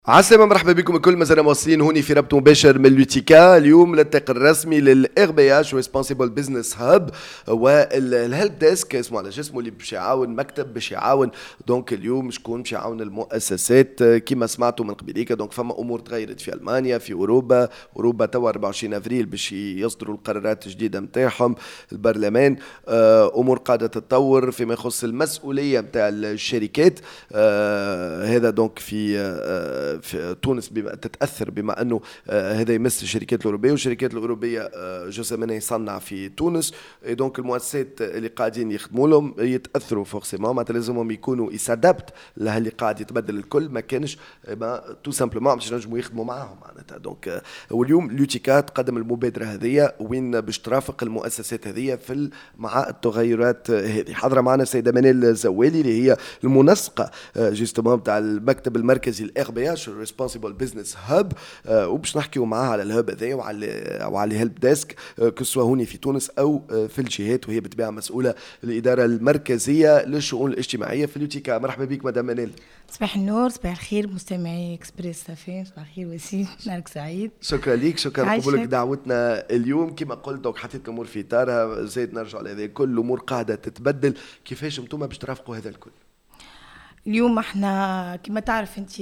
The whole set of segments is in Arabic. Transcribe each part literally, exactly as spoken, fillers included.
عسلامة، مرحبا بكم الكل. مازال مواصلين هوني في ربط مباشر من لوتيكا. اليوم التقي الرسمي للار بي اش ريسبونسيبل بزنس هاب والهيلب ديسك اسمه على جسمه اللي باش يعاون مكتب باش يعاون. دونك اليوم شكون باش يعاون المؤسسات كما سمعتوا من قبيليك. دونك فما امور تغيرت في المانيا في اوروبا اوروبا توا أربعة وعشرين افريل باش يصدروا القرارات الجديده نتاعهم البرلمان. امور قاعده تتطور فيما يخص المسؤوليه نتاع الشركات. هذا دونك في في تونس بما تتأثر بما أنه آه هذا يمس الشركات الأوروبية، والشركات الأوروبية آه جزء منها يصنع في تونس. دونك المؤسسات اللي قاعدين يخدموا لهم يتأثروا فورسيمون، معناتها لازمهم يكونوا يسادبت لها اللي قاعد يتبدل الكل. ما كانش ما تو سامبلومون باش ينجموا يخدموا معاهم معناتها. دونك آه واليوم لوتيكا تقدم المبادرة هذه وين باش ترافق المؤسسات هذه في مع التغيرات هذه. حاضرة معنا السيدة منال زوالي اللي هي المنسقة آه جوستومون تاع المكتب المركزي الار بي اش ريسبونسيبل بزنس هاب، وباش نحكيو معاها على الهاب هذا وعلى وعلى هيلب ديسك كسوا هوني في تونس او في الجهات، وهي بالطبيعه مسؤوله الاداره المركزيه للشؤون الاجتماعيه في لوتيكا. مرحبا بك مدام منال. صباح النور، صباح الخير مستمعي اكسبريس صافي. صباح الخير وسيم، نهارك سعيد. شكرا ليك، شكرا لقبولك دعوتنا اليوم. كما قلت دوك حطيت الامور في اطارها، زيد نرجع لهذا كل الامور قاعده تتبدل. كيفاش انتم باش ترافقوا هذا الكل؟ اليوم احنا كما تعرف انت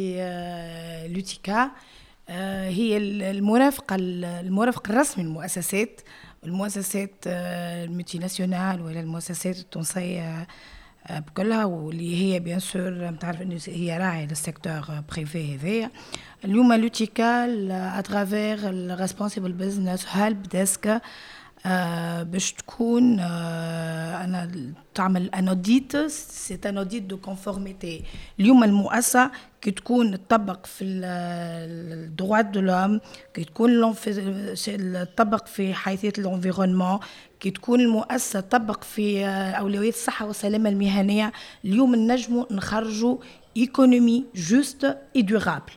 لوتيكا هي المرافقه المرافق الرسمي للمؤسسات المؤسسات الملتي ناسيونال ولا المؤسسات التونسيه بكلها، واللي هي بيان سور تعرف انه هي راعي للسيكتور بريفي. هذايا اليوم لوتيكا اترافير الريسبونسيبل بزنس هيلب ديسك آه باش تكون آه انا تعمل انوديت سي ان اوديت دو كونفورميتي. اليوم المؤسسه كي تكون تطبق في الدروات دو لوم، كي تكون تطبق في حيثيه الانفيرونمون، كي تكون المؤسسه تطبق في اولويات الصحه والسلامه المهنيه. اليوم نجموا نخرجوا ايكونومي جوست اي دورابل.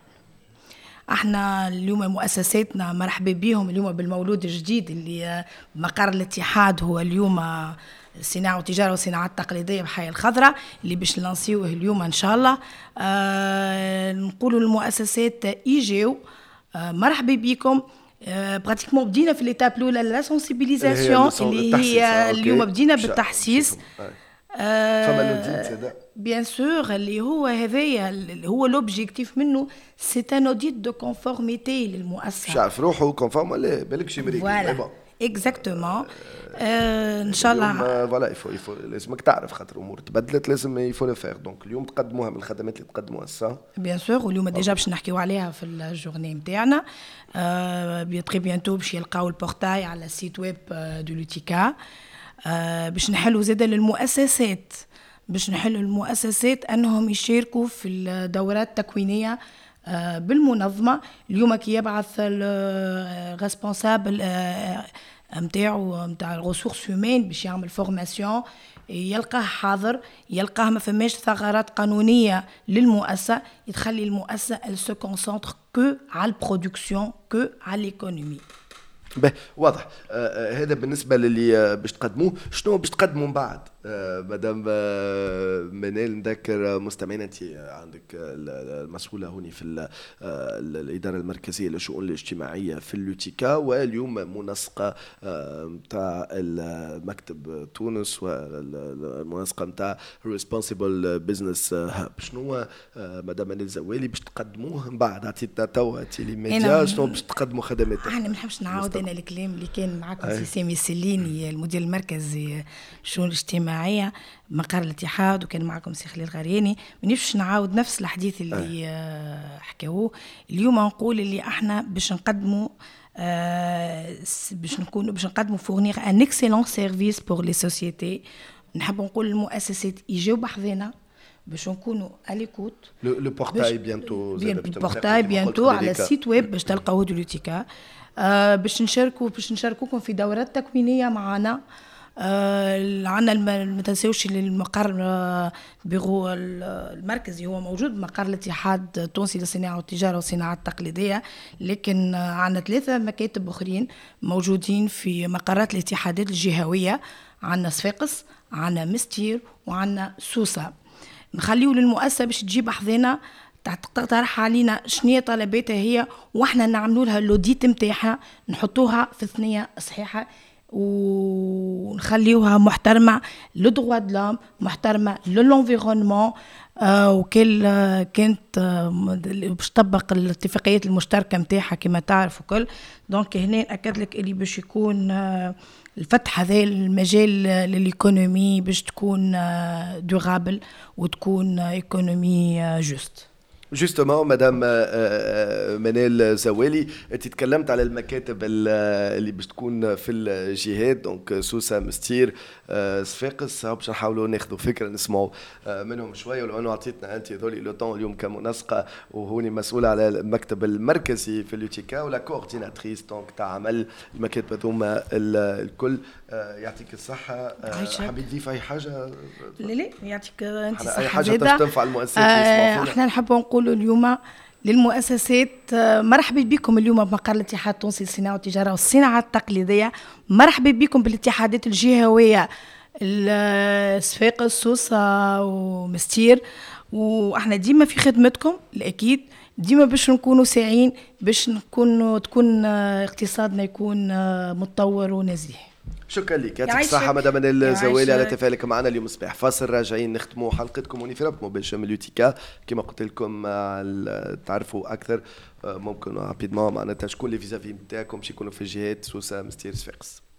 احنا اليوم مؤسساتنا مرحبا بهم اليوم بالمولود الجديد اللي مقر الاتحاد هو اليوم صناعة وتجارة وصناعات تقليدية بحي الخضراء اللي باش نلانسيوه اليوم ان شاء الله. آه نقولوا للمؤسسات يجيو آه مرحبا بكم. آه براتيكمون بدينا في ليتاب الاولى لا سونسيبيليزاسيون اللي هي اليوم بدينا بالتحسيس. آه بيان سور اللي هو هذايا اللي هو لوبجيكتيف منه سي ان اوديت دو كونفورميتي للمؤسسه. مش عارف روحه كونفورم ولا بالك شي مريكي. فوالا اكزاكتومون. ان شاء الله فوالا يفو يفو لازمك تعرف خاطر الامور تبدلت، لازم يفو لو فير. دونك اليوم تقدموها من الخدمات اللي تقدموها السا بيان سور، واليوم ديجا باش نحكيو عليها في الجورني نتاعنا. بي تري بيانتو باش يلقاو البورتاي على السيت ويب دو لوتيكا. باش نحلوا زاده للمؤسسات باش نحلوا المؤسسات انهم يشاركوا في الدورات التكوينيه بالمنظمه. اليوم كي يبعث الريسبونسابل نتاعو نتاع الريسورس هيومين باش يعمل فورماسيون، يلقاه حاضر، يلقاه ما فماش ثغرات قانونيه للمؤسسه، يتخلي المؤسسه elle se concentre que على البرودكسيون كو على ليكونومي. به واضح. آه هذا بالنسبه للي آه باش تقدموه. شنو باش تقدموا من بعد؟ آه مدام آه منال نذكر مستمعينا انت عندك المسؤوله هوني في آه الاداره المركزيه للشؤون الاجتماعيه في اللوتيكا، واليوم منسقه نتاع آه المكتب تونس والمنسقه نتاع ريسبونسيبل بزنس هاب. شنو آه مدام منال زوالي باش تقدموه من بعد؟ عطيتنا توا تيلي ميديا شنو باش تقدموا خدمات؟ احنا ما نحبش نعاود انا الكلام اللي كان معكم سي سامي السليني المدير المركزي الشؤون الاجتماعيه مقر الاتحاد، وكان معكم سي خليل غرياني. ما نفسش نعاود نفس الحديث اللي آه. حكاوه. اليوم نقول اللي احنا باش نقدموا آه باش نكونوا باش نقدموا فورنير ان اكسيلون سيرفيس بور لي سوسيتي. نحب نقول المؤسسات يجيو بحذنا باش نكونوا اليكوت. لو بورتاي بيانتو البورتاي بيانتو على السيت ويب باش تلقاو لوتيكا. آه باش نشاركوا باش نشاركوكم في دورات تكوينيه معنا. آه عندنا ما تنساوش المقر آه بيرو المركزي هو موجود مقر الاتحاد التونسي للصناعه والتجاره والصناعات التقليديه، لكن آه عندنا ثلاثه مكاتب اخرين موجودين في مقرات الاتحادات الجهويه. عندنا صفاقس، عندنا مستير، وعندنا سوسه. نخليو للمؤسسه باش تجيب حذنا تقترح علينا شنو طلباتها هي، واحنا نعملوا لها اللوديت نتاعها نحطوها في ثنيه صحيحه ونخليوها محترمه لو دروا د لوم، محترمه للانفيرونمون. آه وكل آه كانت آه باش تطبق الاتفاقيات المشتركه نتاعها كما تعرف وكل. دونك هنا ناكد لك اللي باش يكون آه الفتح هذا المجال للايكونومي باش تكون آه دورابل وتكون آه ايكونومي آه جوست. جوستومون مدام منال زوالي، انت تكلمت على المكاتب اللي باش تكون في الجهات، دونك سوسه مستير صفاقس، باش نحاولوا ناخذوا فكره نسمعوا منهم شويه، ولو انه اعطيتنا انت ذولي لو طون اليوم كمنسقه وهوني مسؤوله على المكتب المركزي في اليوتيكا ولا كورديناتريس دونك تاع عمل المكاتب هذوما الكل. يعطيك الصحه. حبيت تضيف اي حاجه؟ لا لا يعطيك انت الصحه. اي حاجه تنفع المؤسسات آه احنا نحب نقول اليوم للمؤسسات مرحبا بكم اليوم بمقر الاتحاد التونسي للصناعه والتجاره والصناعه التقليديه. مرحبا بكم بالاتحادات الجهويه صفاقس سوسه ومستير، واحنا ديما في خدمتكم الاكيد، ديما باش نكونوا ساعين باش نكون تكون اقتصادنا يكون متطور ونزيه. شكرا لك، يعطيك الصحة مدام منال زوالي على تفاعلك معنا اليوم الصباح. فاصل راجعين نختموا حلقتكم هوني في ربط مباشر من اليوتيكا. كما قلت لكم تعرفوا أكثر ممكن رابيدمون معناتها شكون اللي فيزافي نتاعكم باش يكونوا في الجهات سوسة مستير صفاقس.